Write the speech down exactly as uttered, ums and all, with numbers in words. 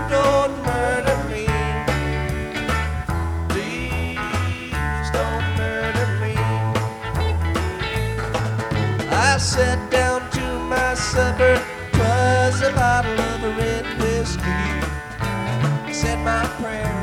don't murder me. Please don't murder me. I sat down to my supper. 'Twas a bottle of red whiskey. I said my prayer